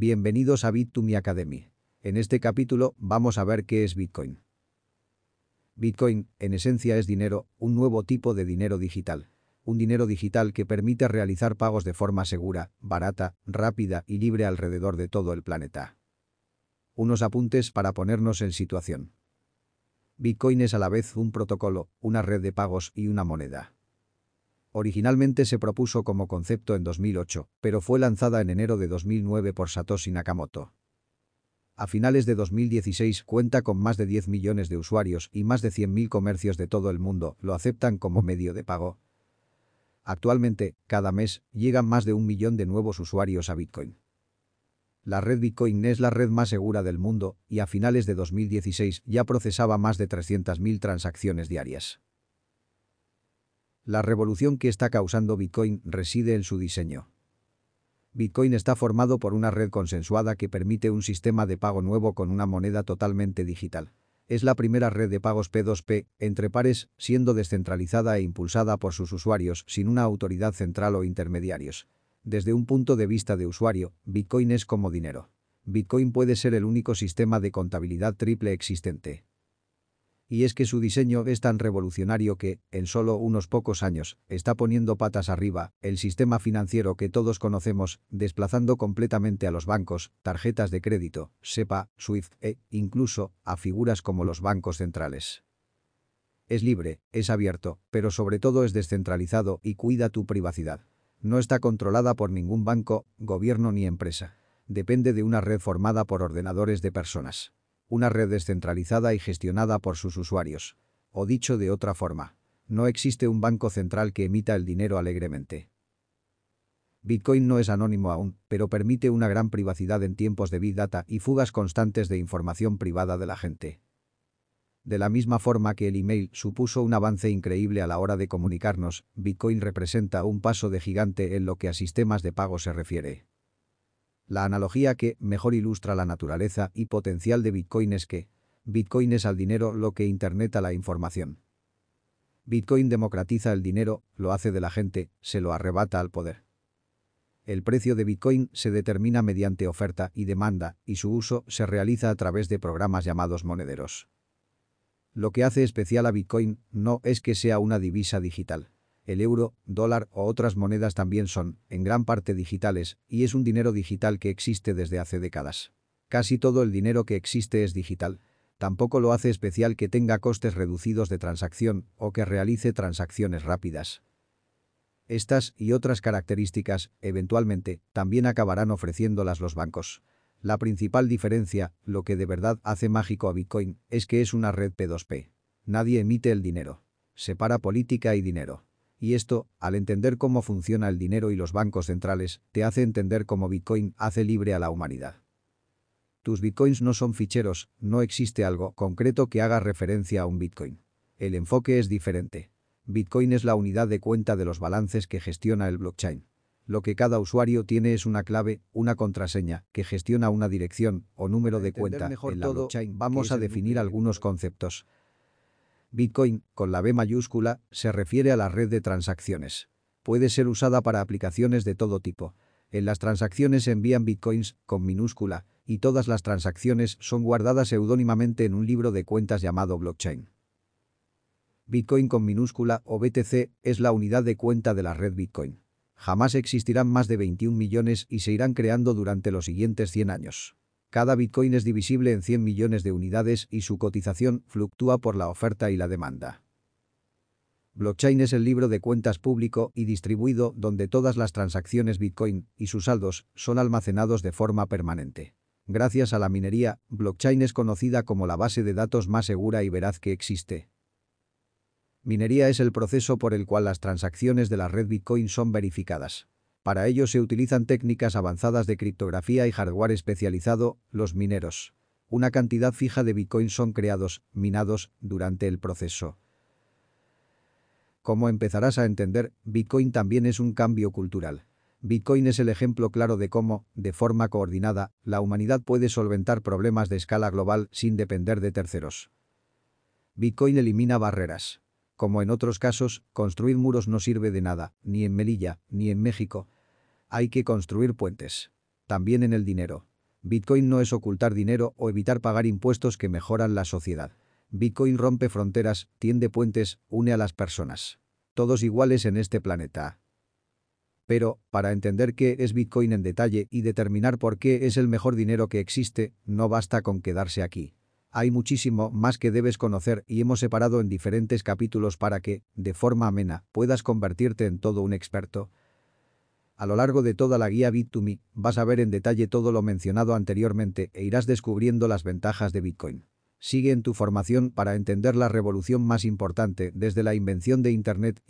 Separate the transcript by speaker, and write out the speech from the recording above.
Speaker 1: Bienvenidos a Bit2Me Academy. En este capítulo vamos a ver qué es Bitcoin. Bitcoin, en esencia, es dinero, un nuevo tipo de dinero digital. Un dinero digital que permite realizar pagos de forma segura, barata, rápida y libre alrededor de todo el planeta. Unos apuntes para ponernos en situación. Bitcoin es a la vez un protocolo, una red de pagos y una moneda. Originalmente se propuso como concepto en 2008, pero fue lanzada en enero de 2009 por Satoshi Nakamoto. A finales de 2016 cuenta con más de 10 millones de usuarios y más de 100.000 comercios de todo el mundo lo aceptan como medio de pago. Actualmente, cada mes, llegan más de 1 millón de nuevos usuarios a Bitcoin. La red Bitcoin es la red más segura del mundo y a finales de 2016 ya procesaba más de 300.000 transacciones diarias. La revolución que está causando Bitcoin reside en su diseño. Bitcoin está formado por una red consensuada que permite un sistema de pago nuevo con una moneda totalmente digital. Es la primera red de pagos P2P, entre pares, siendo descentralizada e impulsada por sus usuarios sin una autoridad central o intermediarios. Desde un punto de vista de usuario, Bitcoin es como dinero. Bitcoin puede ser el único sistema de contabilidad triple existente. Y es que su diseño es tan revolucionario que, en solo unos pocos años, está poniendo patas arriba el sistema financiero que todos conocemos, desplazando completamente a los bancos, tarjetas de crédito, SEPA, SWIFT e, incluso, a figuras como los bancos centrales. Es libre, es abierto, pero sobre todo es descentralizado y cuida tu privacidad. No está controlada por ningún banco, gobierno ni empresa. Depende de una red formada por ordenadores de personas. Una red descentralizada y gestionada por sus usuarios. O dicho de otra forma, no existe un banco central que emita el dinero alegremente. Bitcoin no es anónimo aún, pero permite una gran privacidad en tiempos de Big Data y fugas constantes de información privada de la gente. De la misma forma que el email supuso un avance increíble a la hora de comunicarnos, Bitcoin representa un paso de gigante en lo que a sistemas de pago se refiere. La analogía que mejor ilustra la naturaleza y potencial de Bitcoin es que Bitcoin es al dinero lo que Internet a la información. Bitcoin democratiza el dinero, lo hace de la gente, se lo arrebata al poder. El precio de Bitcoin se determina mediante oferta y demanda, y su uso se realiza a través de programas llamados monederos. Lo que hace especial a Bitcoin no es que sea una divisa digital. El euro, dólar o otras monedas también son, en gran parte, digitales, y es un dinero digital que existe desde hace décadas. Casi todo el dinero que existe es digital. Tampoco lo hace especial que tenga costes reducidos de transacción o que realice transacciones rápidas. Estas y otras características, eventualmente, también acabarán ofreciéndolas los bancos. La principal diferencia, lo que de verdad hace mágico a Bitcoin, es que es una red P2P. Nadie emite el dinero. Separa política y dinero. Y esto, al entender cómo funciona el dinero y los bancos centrales, te hace entender cómo Bitcoin hace libre a la humanidad. Tus Bitcoins no son ficheros, no existe algo concreto que haga referencia a un Bitcoin. El enfoque es diferente. Bitcoin es la unidad de cuenta de los balances que gestiona el blockchain. Lo que cada usuario tiene es una clave, una contraseña, que gestiona una dirección o número de cuenta. En la blockchain vamos a definir algunos conceptos. Bitcoin, con la B mayúscula, se refiere a la red de transacciones. Puede ser usada para aplicaciones de todo tipo. En las transacciones se envían bitcoins, con minúscula, y todas las transacciones son guardadas seudónimamente en un libro de cuentas llamado blockchain. Bitcoin con minúscula o BTC es la unidad de cuenta de la red Bitcoin. Jamás existirán más de 21 millones y se irán creando durante los siguientes 100 años. Cada Bitcoin es divisible en 100 millones de unidades y su cotización fluctúa por la oferta y la demanda. Blockchain es el libro de cuentas público y distribuido donde todas las transacciones Bitcoin y sus saldos son almacenados de forma permanente. Gracias a la minería, blockchain es conocida como la base de datos más segura y veraz que existe. Minería es el proceso por el cual las transacciones de la red Bitcoin son verificadas. Para ello se utilizan técnicas avanzadas de criptografía y hardware especializado, los mineros. Una cantidad fija de Bitcoins son creados, minados, durante el proceso. Como empezarás a entender, Bitcoin también es un cambio cultural. Bitcoin es el ejemplo claro de cómo, de forma coordinada, la humanidad puede solventar problemas de escala global sin depender de terceros. Bitcoin elimina barreras. Como en otros casos, construir muros no sirve de nada, ni en Melilla, ni en México. Hay que construir puentes. También en el dinero. Bitcoin no es ocultar dinero o evitar pagar impuestos que mejoran la sociedad. Bitcoin rompe fronteras, tiende puentes, une a las personas. Todos iguales en este planeta. Pero, para entender qué es Bitcoin en detalle y determinar por qué es el mejor dinero que existe, no basta con quedarse aquí. Hay muchísimo más que debes conocer y hemos separado en diferentes capítulos para que, de forma amena, puedas convertirte en todo un experto. A lo largo de toda la guía Bit2Me, vas a ver en detalle todo lo mencionado anteriormente e irás descubriendo las ventajas de Bitcoin. Sigue en tu formación para entender la revolución más importante desde la invención de Internet